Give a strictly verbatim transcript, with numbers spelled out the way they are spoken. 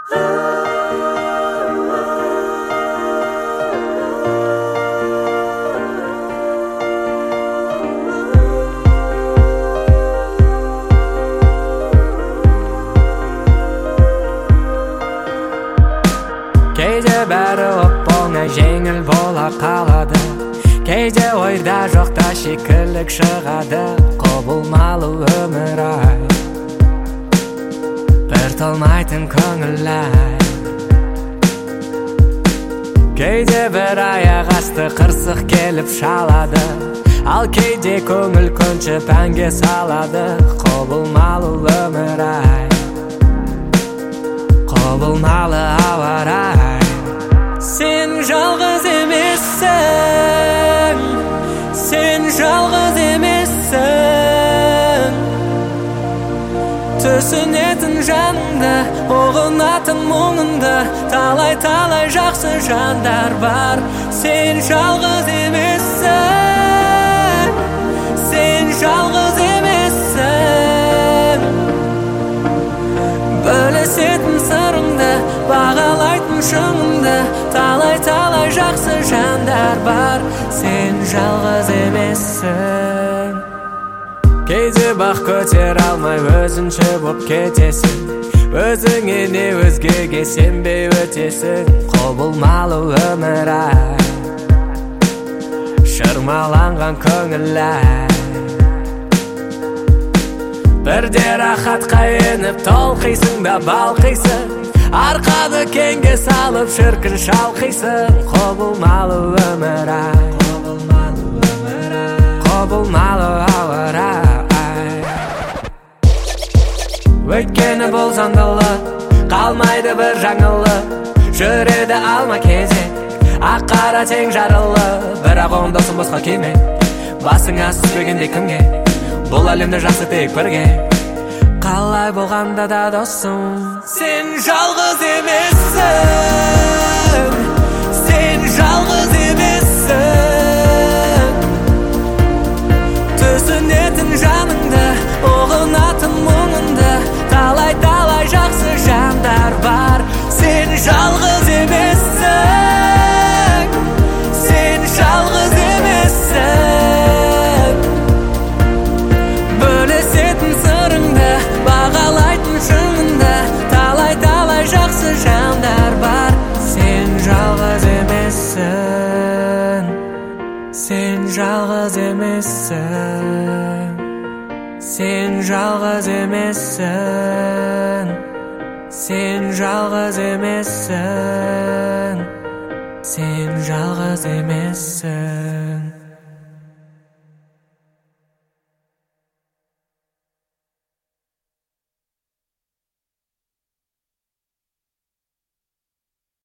Кейде бәрі оп-оңай жеңіл бола қалады, кейде ойда жоқта шикілік шығады. Құбылмалы өмір ай, бір толмайтын көңіл ай. Кейде бір аяқ асты қырсық келіп шалады, ал кейде көңіл көншіп әнге салады. Құбылмалы өмір ай, құбылмалы ауа рай. Сен жалғыз емессің, сен жалғыз емессің. Түсінетін жаныңды, ұғынатын мұңыңды, талай-талай жақсы жандар бар. Сен жалғыз емессің, сен жалғыз емессің. Бөлісетін сырыңды, бағалайтын шыңыңды, талай-талай жақсы жандар бар. Сен жалғыз емессің. Кейде бақ көтер алмай өзінше боп кетесің, өзіңе не өзгеге сенбей өтесің. Құбылмалы өмір ай, шырмаланған көңіл ай. Бірде рахатқа еніп толқисың да балқисың, арқады кеңге салып шіркін шалқисың. Құбылмалы өмір ай, құбылмалы ауа рай. Өйткені бұл заңдылы, қалмайды бір жаңылы, жүреді алма кезек, ақ қара тең жарылы. Бірақ он досың босқа киме, басыңа түспегенде кімге, бұл әлемде жақсы тек бірге. Қалай болғанда да досың, сен жалғыз емессің, сен жалғыз емессің. Түсінетін жаныңды, ұғынатын мұңыңды, талай-талай жақсы жандар бар. Сен жалғыз емессің, сен жалғыз емессің. Бөлісетін сырыңды, бағалайтын шыңыңды, талай-талай жақсы жандар бар. Сен жалғыз емессің, сен жалғыз емессің. Сен жалғыз емессің, сен жалғыз емессің. Сен жалғыз емессің.